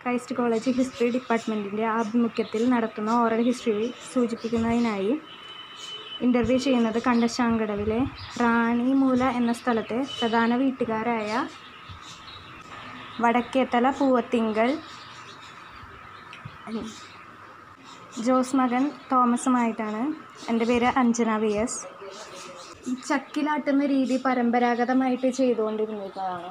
Christ college history ഡിപ്പാർട്ട്മെൻറ്റിൻ്റെ ആഭിമുഖ്യത്തിൽ നടത്തുന്ന oral history സൂചിപ്പിക്കുന്നതിനായി interview ചെയ്യുന്നത് കണ്ടശാങ്കടവിലെ റാണിമൂല എന്ന സ്ഥലത്തെ പ്രധാന വീട്ടുകാരായ വടക്കേത്തല പൂവത്തിങ്കൽ ജോസ് മകൻ തോമസുമായിട്ടാണ്. എൻ്റെ പേര് അഞ്ജന VS. ഈ ചക്കിലാട്ടുന്ന രീതി പരമ്പരാഗതമായിട്ട് ചെയ്തുകൊണ്ടിരുന്നതാണ്.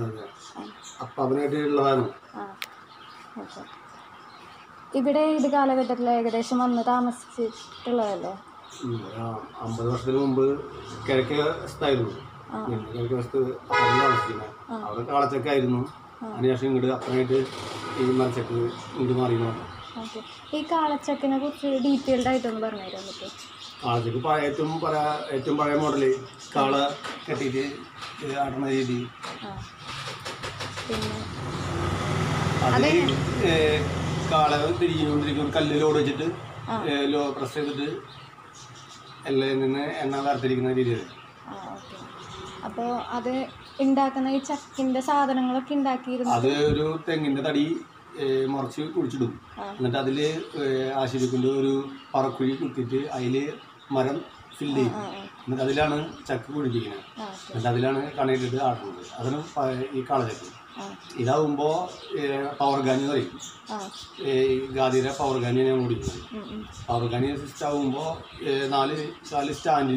ഇവിടെ ഇത് കാലഘട്ടത്തിൽ ഏകദേശം വന്ന് താമസിച്ചിട്ടുള്ളതല്ലേ? 50 വർഷത്തിന് മുമ്പ് കിഴക്കേ വശത്തായിരുന്നു. കിഴക്കേ വശത്ത് താമസിക്കുന്നത് അവിടെ കാളച്ചക്കായിരുന്നു. അതിനുശേഷം ഇങ്ങോട്ട് അപ്പനായിട്ട് ഈ മരച്ചക്ക് ഇങ്ങോട്ട് മാറിയെന്ന് പറഞ്ഞു. ഈ കാളച്ചക്കിനെ കുറിച്ച് ഡീറ്റെയിൽഡ് ആയിട്ടൊന്ന് പറഞ്ഞു തരാൻ പറ്റും? കാളച്ചക്ക് ഏറ്റവും പഴയ മോഡല് കാള കെട്ടിയിട്ട് ആടുന്ന രീതി. പിന്നെ അത് കാള തിരിഞ്ഞുകൊണ്ടിരിക്കും കല്ലിലോട് വെച്ചിട്ട് പ്രസ് ചെയ്തിട്ട് എല്ലാം നിന്ന് എണ്ണ വറുത്തിരിക്കുന്ന രീതിയിൽ. അപ്പോൾ അത് ഉണ്ടാക്കുന്ന ഈ ചക്കിൻ്റെ സാധനങ്ങളൊക്കെ ഉണ്ടാക്കിയിരുന്നു. അത് ഒരു തെങ്ങിൻ്റെ തടി മുറിച്ച് കുഴിച്ചിടും. എന്നിട്ട് അതിൽ ആശിരിക്കൊണ്ട് ഒരു പറക്കുഴി കുത്തിയിട്ട് അതിൽ മരം ഫില്ല് ചെയ്യും. എന്നിട്ട് അതിലാണ് ചക്ക് കുഴിപ്പിക്കുന്നത്. എന്നിട്ട് അതിലാണ് കണയിട്ടിട്ട് ആട്ടുന്നത്. അതിന് ഈ കാളച്ചക്ക്. ഇതാവുമ്പോൾ പവർഗാനി പറയും. ഗാദിയുടെ പവർഗാനിയാണ് ഞാൻ ഓടിക്കുന്നത്. പവർഗാനി സിസ്റ്റം ആവുമ്പോൾ 4 സ്റ്റാൻഡിൽ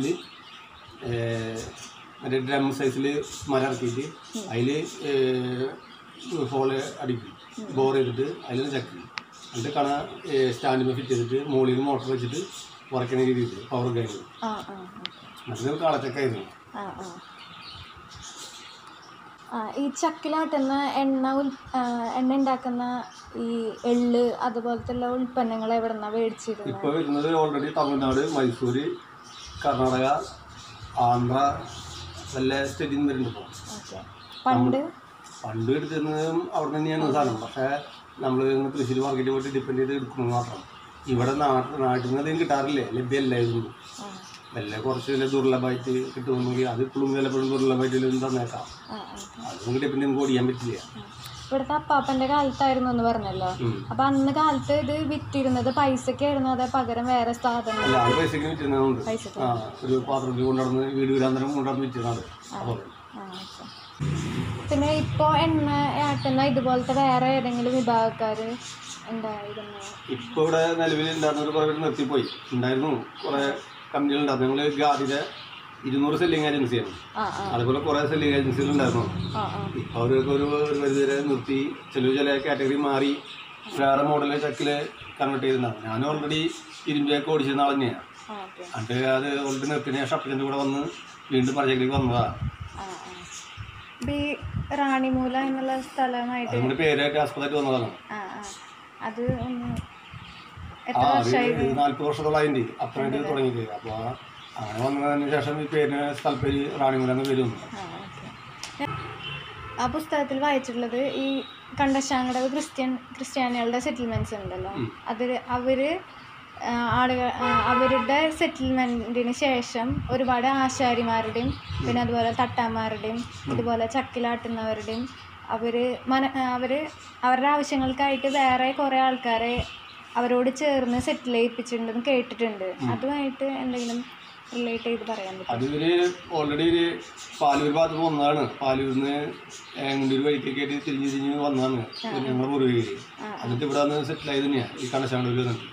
മറ്റേ ഡ്രം സൈസിൽ മരം ഇറക്കിയിട്ട് അതിൽ ഹോള് അടിക്കും. ബോർ ചെയ്തിട്ട് അതിൽ ചക്ക്. എന്നിട്ട് കണ സ്റ്റാൻഡിൽ ഫിറ്റ് ചെയ്തിട്ട് മുകളിൽ മോട്ടർ വെച്ചിട്ട് ഉറക്കുന്ന രീതിയിൽ പവർ കഴിഞ്ഞു. അത് കാളച്ചക്കായിരുന്നു. ഈ ചക്കിലാട്ടുന്ന എണ്ണ ഉണ്ടാക്കുന്ന ഈ എള്ള് അതുപോലത്തെ ഉൽപ്പന്നങ്ങൾ എവിടെ നിന്നാണ് മേടിച്ചിരുന്നത്? ഇപ്പോൾ വരുന്നത് ഓൾറെഡി തമിഴ്നാട്, മൈസൂർ, കർണാടക, ആന്ധ്ര എല്ലാ സ്റ്റേറ്റിൽ നിന്ന് വരുന്നുണ്ട്. ഇപ്പോൾ പണ്ട് എടുക്കുന്നതും അവിടെ തന്നെയാണ് സാധനം. പക്ഷേ നമ്മൾ തൃശ്ശൂർ മാർക്കറ്റിൽ പോയിട്ട് ഡിപ്പെൻഡ് ചെയ്ത് എടുക്കുന്നത് മാത്രം. ഇവിടെ നാട്ടിൽ നിന്ന് അധികം കിട്ടാറില്ലേ, ലഭ്യമല്ലായിരുന്നു. വല്ല കുറച്ച് വില ദുർലഭമായിട്ട് കിട്ടുമെങ്കിൽ അത് ഇപ്പോഴും വിലപ്പോഴും ദുർലഭമായിട്ട് തന്നേക്കാം. അതൊന്നും ഡിപ്പെൻഡ് നമുക്ക് ഓടിക്കാൻ പറ്റില്ല. ഇവിടുത്തെ അപ്പാപ്പൻ്റെ കാലത്തായിരുന്നു എന്ന് പറഞ്ഞല്ലോ. അപ്പം അന്ന് കാലത്ത് ഇത് വിറ്റിരുന്നത് പൈസക്കായിരുന്നു, അതേ പകരം വേറെ സാധനം? അല്ല, അത് പൈസക്ക് വിറ്റിരുന്നുണ്ട്. ഒരു പാത്രത്തിൽ കൊണ്ടുവന്ന് വീട് വീരാന്തരം കൊണ്ടുവന്ന് വിറ്റിരുന്നത്. പിന്നെ ഇപ്പോൾ എണ്ണ ആട്ടുന്ന ഇതുപോലത്തെ വേറെ ഏതെങ്കിലും വിഭാഗക്കാർ ഉണ്ടായിരുന്നു? ഇപ്പോൾ ഇവിടെ നിലവിൽ ഉണ്ടായിരുന്നവർ കുറേ പേര് നിർത്തിപ്പോയി. ഉണ്ടായിരുന്നു കുറേ കമ്പനികളുണ്ടായിരുന്നു. ഞങ്ങൾ ഗാദിയുടെ 200 സെല്ലിങ് ഏജൻസിയാണ്. അതുപോലെ കുറേ സെല്ലിങ് ഏജൻസികളുണ്ടായിരുന്നു. ഇപ്പോൾ അവരൊക്കെ ഒരു പരിധിവരെ നിർത്തി. ചില കാറ്റഗറി മാറി വേറെ മോഡല് ചക്കിൽ കൺവേർട്ട് ചെയ്തിട്ടുണ്ടാകും. ഞാൻ ഓൾറെഡി ഇരുമ്പൊക്കെ ഓടിച്ചിരുന്ന ആൾ തന്നെയാണ്. എന്നിട്ട് അത് ഓൾറെഡി നിർത്തിയതിന് ശേഷം അപ്പച്ചൻ്റെ കൂടെ വന്ന് വീണ്ടും പഴയക്കിലേക്ക് വന്നതാണ്. ഈ റാണിമൂല എന്നുള്ള സ്ഥലമായിട്ട് നമ്മുടെ പേരായിട്ട് ആസ്പദമായിട്ട് വന്നതാണ്. അത് 40 വർഷത്തോളായിട്ട് അപ്പനായിട്ട് തുടങ്ങിയിട്ട്. അപ്പോൾ അങ്ങനെ വന്നതിന് ശേഷം ഈ പേരിന് സ്ഥലപ്പേര് റാണിമൂല എന്ന പേര് വന്നു. ആ പുസ്തകത്തിൽ വായിച്ചിട്ടുള്ളത് ഈ കണ്ടശാങ്കടവ് ക്രിസ്ത്യാനികളുടെ സെറ്റിൽമെൻറ്റ്സ് ഉണ്ടല്ലോ, അവരുടെ സെറ്റിൽമെൻറ്റിന് ശേഷം ഒരുപാട് ആശാരിമാരുടെയും പിന്നെ അതുപോലെ തട്ടാന്മാരുടെയും ഇതുപോലെ ചക്കിലാട്ടുന്നവരുടെയും അവരുടെ ആവശ്യങ്ങൾക്കായിട്ട് വേറെ കുറേ ആൾക്കാരെ അവരോട് ചേർന്ന് സെറ്റിൽ ചെയ്യിപ്പിച്ചിട്ടുണ്ടെന്ന് കേട്ടിട്ടുണ്ട്. അതുമായിട്ട് എന്തെങ്കിലും റിലേറ്റ് ചെയ്ത് പറയാൻ പറ്റും? അതിവര് ഓൾറെഡി ഒരു പാലൂർ ഭാഗത്ത് വന്നതാണ്. പാലൂരിന്ന് ഒരു വഴിക്കൊക്കെ തിരിഞ്ഞ് വന്നതാണ് ഞങ്ങളുടെ പൂർവ്വികര്. എന്നിട്ട് ഇവിടെ വന്ന് സെറ്റിൽ ആയത് തന്നെയാണ് ഈ കണ്ടശാങ്കടവിൽ വന്നിട്ട്.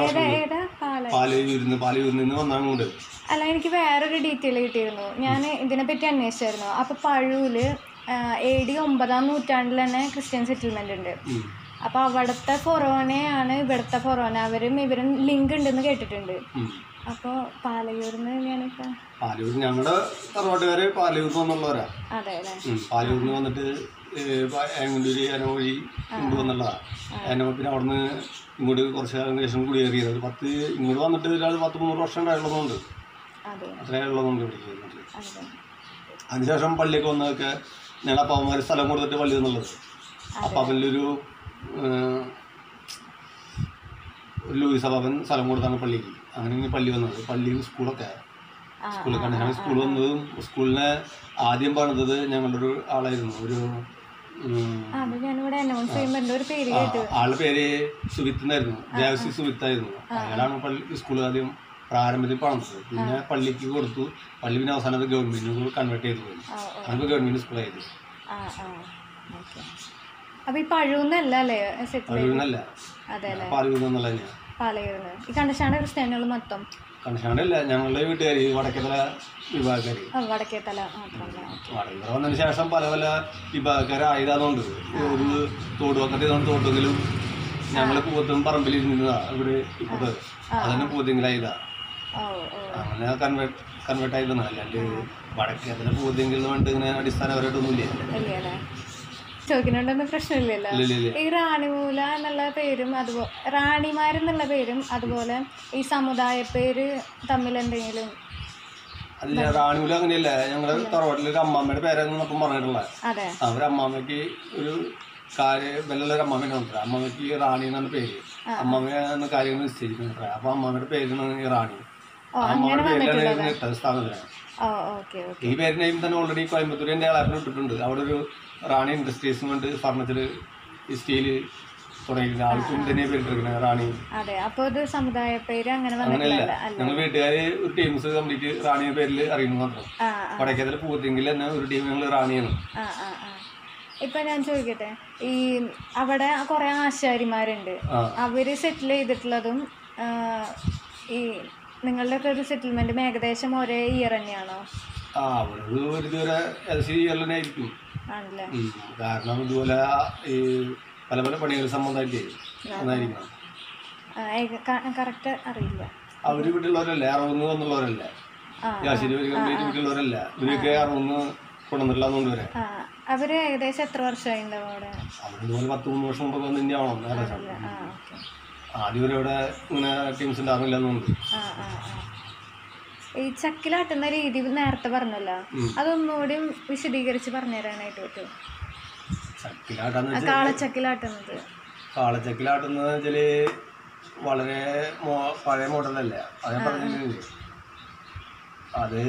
പാലൂരിൽ നിന്ന് വന്നാണ്. അല്ല, എനിക്ക് വേറൊരു ഡീറ്റെയിൽ കിട്ടിയിരുന്നു. ഞാൻ ഇതിനെപ്പറ്റി അന്വേഷിച്ചായിരുന്നു. അപ്പോൾ പഴൂര് AD 9-ാം നൂറ്റാണ്ടിൽ തന്നെ ക്രിസ്ത്യൻ സെറ്റിൽമെന്റ് ഉണ്ട്. അപ്പോൾ അവിടുത്തെ ഫൊറോനയാണ് ഇവിടുത്തെ ഫൊറോന. ഇവരും ലിങ്ക് ഉണ്ടെന്ന് കേട്ടിട്ടുണ്ട്. അപ്പോൾ പാലയൂർന്ന് തന്നെയാണ് പാലൂർ. ഞങ്ങളുടെ തറവാട്ടുകാര് പാലയൂർന്ന് വന്നുള്ളവരാ. അതെ അല്ലേ? പാലയൂർന്ന് വന്നിട്ട് ഏങ്ങണ്ടൂര് അനവഴി കൊണ്ടുവന്നുള്ളതാണ്. പിന്നെ അവിടുന്ന് ഇങ്ങോട്ട് കുറച്ച് കാലം ശേഷം കുടിയേറിയത്. ഇങ്ങോട്ട് വന്നിട്ട് ഒരാൾ 10-300 വർഷം ഉണ്ടായുള്ളതുകൊണ്ട് അത്രേ ഉള്ളതുകൊണ്ട് ഇവിടെ. അതിനുശേഷം പള്ളിയൊക്കെ വന്നതൊക്കെ ഞങ്ങൾ അപ്പാവന്മാർ സ്ഥലം കൊടുത്തിട്ട് പള്ളി വന്നുള്ളത്. അപ്പാപ്പനിലൊരു ലൂയിസ് അപ്പാപ്പൻ സ്ഥലം കൊടുത്താണ് പള്ളിക്ക്. അങ്ങനെ പള്ളി വന്നത്. പള്ളിയും സ്കൂളൊക്കെ സ്കൂളിൽ കണ്ടാണ് സ്കൂൾ വന്നതും. സ്കൂളിനെ ആദ്യം പണിതത് ഞങ്ങളുടെ ഒരു ആളായിരുന്നു, ഒരു അത് ഞാനിവിടെ അനൗൺസ് ചെയ്യുമ്പോൾ എൻ്റെ ഒരു പേര് കേട്ടു. ആളുടെ പേര് സുവിത്ത് എന്നായിരുന്നു, ദേവസി സുവിത്തായിരുന്നു. അയാളാണ് സ്കൂൾ ആദ്യം പ്രാരംഭത്തിൽ പണിതത്. പിന്നെ പള്ളിക്ക് കൊടുത്തു. പള്ളി പിന്നെ അവസാനം ഗവൺമെന്റിന് കൺവേർട്ട് ചെയ്തു പോയി. നമുക്ക് ഗവൺമെന്റ് സ്കൂളായിരുന്നു. അപ്പൊ ഈ പഴൂന്നല്ല അല്ലേ? പഴൂന്നല്ല, പാലൂന്നുള്ള പാലയൂർന്ന്. ഈ കണ്ടശാണ് ക്രിസ്ത്യാനികൾ മൊത്തം? കണ്ടശാണ്ടല്ല, ഞങ്ങളുടെ വീട്ടുകാർ വടക്കേത്തല വിഭാഗക്കാർ. വടക്കേത്തല വടക്കേത്തല വന്നതിന് ശേഷം പല പല വിഭാഗക്കാരായതാന്നുണ്ട്. ഒരു തോടുവക്കത്തെ തോട്ടെങ്കിലും ഞങ്ങൾ പൂവത്തും പറമ്പിലിരുന്നതാ ഇവിടെ ഇപ്പത്. അതന്നെ പൂവത്തെങ്കിലായതാ, അങ്ങനെ കൺവേർട്ട് ആയതാണ്. അല്ലാണ്ട് വടക്കേത്തല പൂവത്തെങ്കിൽ കൊണ്ട് ഇങ്ങനെ അടിസ്ഥാനപരമായിട്ടൊന്നുമില്ല. ചോദിക്കുന്നുണ്ടെന്ന് പ്രശ്നമില്ലല്ലോ. ഈ റാണിമൂല എന്നുള്ള പേരും അതുപോലെ റാണിമാരെന്നുള്ള പേരും അതുപോലെ ഈ സമുദായ പേര് തമ്മിൽ എന്തെങ്കിലും? അല്ല, റാണിമൂല അങ്ങനെയല്ല. ഞങ്ങളുടെ തറവാട്ടിലൊരു അമ്മാമ്മയുടെ പേരായിരുന്നു അപ്പം പറഞ്ഞിട്ടുള്ളത്. അവര് അമ്മാമ്മയ്ക്ക് ഒരു ബെല്ലുള്ളൊരു അമ്മാമ്മേനെ നോക്കുക. അമ്മാമ്മയ്ക്ക് റാണി എന്നാണ് പേര്. അമ്മാമ്മ കാര്യങ്ങൾ നിശ്ചയിക്കുന്നത്. അപ്പൊ അമ്മാമ്മയുടെ പേരാണ് ഈ റാണി. അമ്മാമ്മയുടെ പേരിലാണ് ഇട്ടത് സ്ഥാപനത്തിനാണ്. ഈ പേരിനെയും തന്നെ ഓൾറെഡി കോയമ്പത്തൂർ എൻ്റെ ആളാപ്പിൽ ഇട്ടിട്ടുണ്ട്. അവിടെ ഒരു റാണി ഇൻഡസ്ട്രീസ് കൊണ്ട് ഫർണിച്ചർ, സ്റ്റീല് തുടങ്ങിയിട്ട് ആൾക്കും തന്നെ പേരിട്ടിരിക്കുന്നത് റാണി. അങ്ങനെയല്ല, ഞങ്ങൾ വീട്ടുകാര് ഒരു ടീംസ് കംപ്ലീറ്റ് റാണിയുടെ പേരിൽ അറിയുന്നു മാത്രം. വടക്കേതല പൂവത്തെങ്കിൽ തന്നെ ഒരു ടീം ഞങ്ങൾ റാണിയാണ്. ഇപ്പൊ ഞാൻ ചോദിക്കട്ടെ, ഈ അവിടെ കുറെ ആശാരിമാരുണ്ട്, അവര് സെറ്റിൽ ചെയ്തിട്ടുള്ളതും ഈ നിങ്ങളുടെ ഒക്കെ ഒരു സെറ്റിൽമെന്റും ഏകദേശം ഒരേ ഇയർ തന്നെയാണോ? കാരണം ഇതുപോലെ ഈ പല പല പണികൾ സംബന്ധമായിട്ട് കറക്റ്റ് അറിയില്ല. അവര് വീട്ടിലുള്ളവരല്ലേ, അറുപന്ന് വന്നുള്ളവരല്ലേ, വീട്ടിലുള്ളവരല്ല. ഇവരൊക്കെ അറുപന്ന് കൊണ്ടുവന്നിട്ടില്ലാന്നുകൊണ്ട് വരെ. അവര് ഏകദേശം എത്ര വർഷമായി അവിടെ? അവരിതുപോലെ 10-3 വർഷം മുമ്പ് വന്ന് തന്നെ ആവണം. ആദ്യം ഇവിടെ ഇങ്ങനെ ടീംസ് ഉണ്ടാകുന്നില്ലെന്നുണ്ട്. ഈ ചക്കിലാട്ടുന്ന രീതി നേരത്തെ പറഞ്ഞല്ലോ, അതൊന്നുകൂടി വിശദീകരിച്ച് പറഞ്ഞുതരാനായിട്ട് പറ്റുമോ? കാളച്ചക്കിലാട്ടുന്നത് വെച്ചാല് വളരെ പഴയ മോഡലല്ല. അത് ഞാൻ പറഞ്ഞില്ലേ, അത്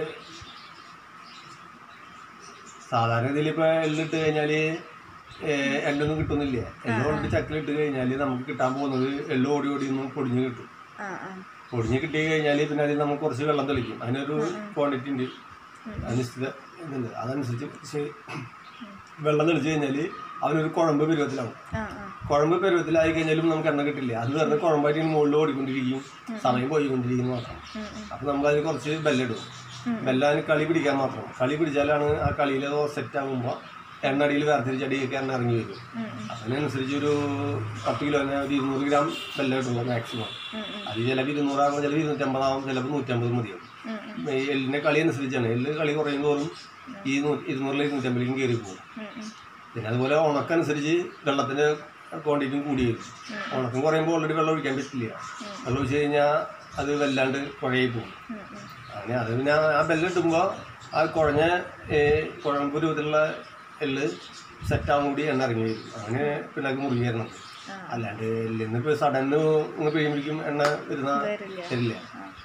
സാധാരണ ഇതിൽ ഇപ്പൊ എള്ളിട്ട് കഴിഞ്ഞാല് എള്ളൊന്നും കിട്ടുന്നില്ല. എല്ലാം കൊണ്ട് ചക്കിലിട്ട് കഴിഞ്ഞാല് നമുക്ക് കിട്ടാൻ പോകുന്നത് എള്ളു ഓടി ഒന്നും പൊടിഞ്ഞ് കിട്ടും. പൊടിഞ്ഞ് കിട്ടി കഴിഞ്ഞാൽ പിന്നെ അതിൽ നമുക്ക് കുറച്ച് വെള്ളം തെളിക്കും. അതിനൊരു ക്വാണ്ടിറ്റി ഉണ്ട്, നിശ്ചിത ഇതുണ്ട്. അതനുസരിച്ച് വെള്ളം തെളിച്ച് കഴിഞ്ഞാൽ അവനൊരു കുഴമ്പ് പരുവത്തിലാവും. കുഴമ്പ് പരുവത്തിലായി കഴിഞ്ഞാലും നമുക്ക് എണ്ണ കിട്ടില്ല. അത് വെറുതെ കുഴമ്പായിട്ട് മുകളിൽ ഓടിക്കൊണ്ടിരിക്കും, സമയം പോയിക്കൊണ്ടിരിക്കുന്നു മാത്രം. അപ്പം നമ്മളതിൽ കുറച്ച് ബെല്ലിടും. ബെല്ല അതിന് കളി പിടിക്കാൻ മാത്രം. കളി പിടിച്ചാലാണ് ആ കളിയിൽ സെറ്റ് ആകുമ്പോൾ എണ്ണടിയിൽ വേർതിരിച്ചടിയൊക്കെ എണ്ണ ഇറങ്ങി വരും. അതിനനുസരിച്ച് ഒരു 10 കിലോന് ഒരു 200 ഗ്രാം ബെല്ല കിട്ടുള്ളൂ മാക്സിമം. അത് ചിലപ്പോൾ 200 ആകുമ്പോൾ ചിലപ്പോൾ 250 ആകും, ചിലപ്പോൾ 150 മതിയാവും. എല്ലിൻ്റെ കളി അനുസരിച്ചാണ്. എല്ല് കളി കുറയും തോറും ഈ 200-250 കയറി പോകും. പിന്നെ അതുപോലെ ഉണക്കനുസരിച്ച് വെള്ളത്തിൻ്റെ ക്വാണ്ടിറ്റിയും കൂടി വരും. ഉണക്കം കുറയുമ്പോൾ ഓൾറെഡി വെള്ളം ഒഴിക്കാൻ പറ്റില്ല. വെള്ളം ഒഴിച്ച് കഴിഞ്ഞാൽ അത് വല്ലാണ്ട് കുഴയി പോകും. അങ്ങനെ അത് പിന്നെ ആ ബെല്ലിട്ടുമ്പോൾ ആ കുഴമ്പ് രൂപത്തിലുള്ള എള്ള് സെറ്റാവും കൂടി എണ്ണ ഇറങ്ങി വരും. അങ്ങനെ പിള്ളേർക്ക് മുറുകി വരണം. അല്ലാണ്ട് എല്ലിന്ന് ഇപ്പോൾ സഡന് ഇങ്ങനെ പെയ്യുമ്പോഴേക്കും എണ്ണ തരില്ല.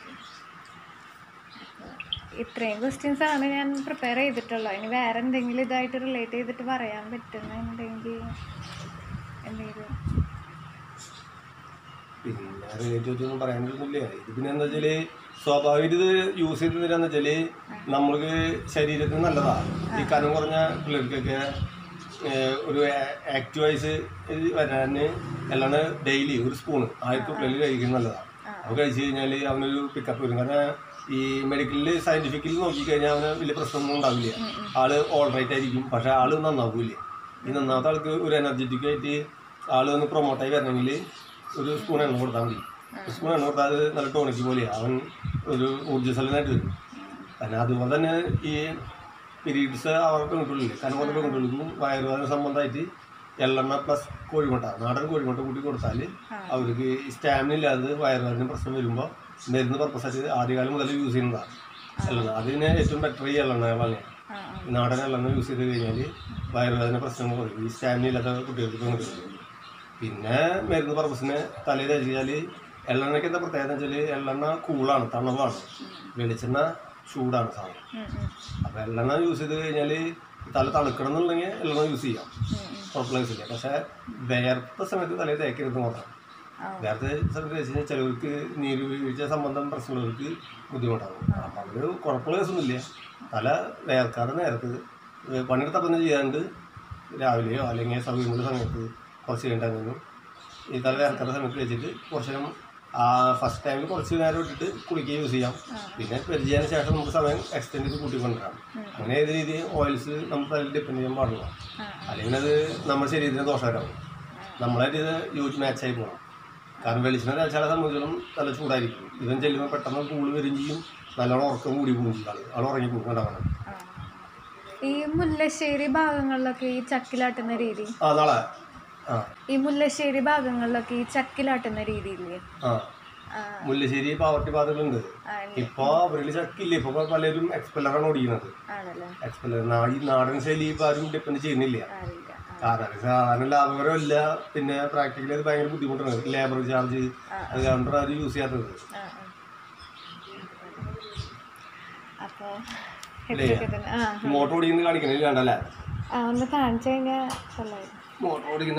ഇത്രയും ക്വസ്റ്റ്യൻസ് ആണ് ഞാൻ പ്രിപ്പയർ ചെയ്തിട്ടുള്ളത്. ഇനി വേറെ എന്തെങ്കിലും ഇതായിട്ട് റിലേറ്റ് ചെയ്തിട്ട് പറയാൻ പറ്റുന്നുണ്ടെങ്കിൽ എന്തെങ്കിലും? പിന്നെ റിലേറ്റ് വെച്ചൊന്നും പറയാനൊന്നുമില്ല. ഇത് പിന്നെ എന്താ വെച്ചാൽ സ്വാഭാവിക ഇത് യൂസ് ചെയ്തതിനാന്ന് വെച്ചാൽ നമ്മൾക്ക് ശരീരത്തിന് നല്ലതാണ്. ഈ കനം കുറഞ്ഞ പിള്ളേർക്കൊക്കെ ഒരു ആക്റ്റീവ് വൈസ് വരാൻ എല്ലാം ഡെയിലി ഒരു സ്പൂണ് 1000 പിള്ളേർ കഴിക്കുന്നത് നല്ലതാണ്. അത് കഴിച്ച് കഴിഞ്ഞാൽ അവനൊരു പിക്കപ്പ് വരും. കാരണം ഈ മെഡിക്കലിൽ സയൻറ്റിഫിക്കലി നോക്കിക്കഴിഞ്ഞാൽ അവന് വലിയ പ്രശ്നമൊന്നും ഉണ്ടാവില്ല. ആള് ഓൾറൈറ്റ് ആയിരിക്കും. പക്ഷേ ആള് നന്നാവില്ല. ഈ നന്നാമത്തെ ആൾക്ക് ഒരു എനർജറ്റിക് ആയിട്ട് ആള് ഒന്ന് പ്രൊമോട്ടായി വരണമെങ്കിൽ ഒരു സ്പൂൺ എണ്ണ കൊടുത്താൽ മതി. സ്പൂൺ എണ്ണ കൊടുത്താൽ അത് നല്ല ടോണിക്ക് പോലെയാണ്. അവൻ ഒരു ഊർജ്ജസ്വലനായിട്ട് വരും. കാരണം അതുപോലെ തന്നെ ഈ പീരീഡ്സ് അവർക്ക് പെൺകുട്ടികളില്ലേ, കനകൊണ്ട പെൺകുട്ടികൾക്കും വയറുവേദന സംബന്ധമായിട്ട് എള്ളെണ്ണ പ്ലസ് കോഴിമുട്ട, നാടൻ കോഴിമുട്ട കൂട്ടി കൊടുത്താൽ അവർക്ക് സ്റ്റാമിന ഇല്ലാതെ വയറുവേദന പ്രശ്നം വരുമ്പോൾ മരുന്ന് പർപ്പസായിട്ട് ആദ്യകാലം മുതൽ യൂസ് ചെയ്യുന്നതാണ് എള്ളെണ്ണ. അതിന് ഏറ്റവും ബെറ്റർ ഈ എള്ളെണ്ണകളാണ്. നാടൻ എള്ളെണ്ണ യൂസ് ചെയ്ത് കഴിഞ്ഞാൽ വയറുവേദന പ്രശ്നം കുറയും. ഈ സ്റ്റാമിന ഇല്ലാത്ത കുട്ടികൾക്ക് പെൺകുട്ടികൾക്ക്. പിന്നെ മരുന്ന് പർപ്പസിന് തലയിൽ കഴിച്ചാൽ എള്ളെണ്ണയ്ക്ക് എന്താ പ്രത്യേകത വെച്ചാൽ എള്ളെണ്ണ കൂളാണ്, തണുപ്പാണ്. വെളിച്ചെണ്ണ ചൂടാണ് സാധനം. അപ്പോൾ എള്ളെണ്ണ യൂസ് ചെയ്ത് കഴിഞ്ഞാൽ തല തണുക്കണം എന്നുണ്ടെങ്കിൽ എല്ലാം യൂസ് ചെയ്യാം, കുഴപ്പമില്ല യൂസ് ചെയ്യാം. പക്ഷേ വേർത്ത സമയത്ത് തലയിൽ തേക്കരുത് മാത്രം. വേർത്ത സമയത്ത് വെച്ച് കഴിഞ്ഞാൽ ചിലവർക്ക് നീര് വീഴ്ച സംബന്ധം പ്രശ്നമുള്ളവർക്ക് ബുദ്ധിമുട്ടാകും. അപ്പം അവർ കുഴപ്പമുള്ള ദിവസമൊന്നുമില്ല. തല വേർക്കാതെ നേരത്ത് പണിയെടുത്തപ്പം ചെയ്യാണ്ട് രാവിലെയോ അല്ലെങ്കിൽ സൗകര്യമുള്ള സമയത്ത് കുറച്ച് കഴിഞ്ഞിട്ടായിരുന്നു ഈ തല വേർക്കാത്ത സമയത്ത് വെച്ചിട്ട് കുറച്ച് നേരം ഫസ്റ്റ് ടൈമിൽ കുറച്ച് നേരം ഇട്ടിട്ട് കുളിക്കുക യൂസ് ചെയ്യാം. പിന്നെ പരിചയത്തിന് ശേഷം നമുക്ക് സമയം എക്സ്റ്റെൻഡ് ചെയ്ത് കൂട്ടിക്കൊണ്ടിരാം. അങ്ങനെ ഏത് രീതിയിൽ ഓയിൽസ് നമുക്ക് തലയിൽ ഡിപ്പെൻഡ് ചെയ്യാൻ പാടില്ല, അല്ലെങ്കിൽ അത് നമ്മുടെ ശരീരത്തിന് ദോഷകരമാകും. നമ്മളായിട്ട് ഇത് മാച്ചായി പോകണം. കാരണം വെളിച്ചെണ്ണ തേച്ചാലെ സംബന്ധിച്ചോളം നല്ല ചൂടായിരിക്കും. ഇവൻ ചെല്ലുമ്പോൾ പെട്ടെന്ന് കൂള് വരും ചെയ്യും, നല്ലോണം ഉറക്കം കൂടി പോകും ചെയ്യും, ആൾ ഉറങ്ങി പോകുന്നുണ്ടാവണം. ഈ മുല്ലശ്ശേരി ഭാഗങ്ങളിലൊക്കെ ഈ ചക്കിലാട്ടുന്ന രീതി, നാളെ ഈ മുല്ലശ്ശേരി ഭാഗങ്ങളിലൊക്കെ ഈ ചക്കിലാട്ടുന്ന രീതിയില്ലേ? മുല്ലശ്ശേരി പാവർട്ടി ഭാഗങ്ങളുണ്ട്. ഇപ്പൊ അവരിൽ ചക്കില്ല, ഇപ്പൊ പലരും എക്സ്പെല്ലറാണ് ഓടിക്കുന്നത്. എക്സ്പെല്ലർ ഈ നാടൻ ശൈലി ഇപ്പൊ ആരും ഡിപ്പെൻഡ് ചെയ്യുന്നില്ല. കാരണം സാധാരണ ലാഭകരമല്ല, പിന്നെ പ്രാക്ടിക്കലി അത് ഭയങ്കര ബുദ്ധിമുട്ടാണ്, ലേബർ ചാർജ്, അത് കൗണ്ടർ ആരും യൂസ് ചെയ്യാത്തത്. മോട്ടോർ ഓടിക്കുന്നത് കാണിക്കണില്ല, കണ്ടല്ലേ? ഒന്ന് കാണിച്ചു കഴിഞ്ഞാൽ മോട്ടോർ ഓടിക്കുന്ന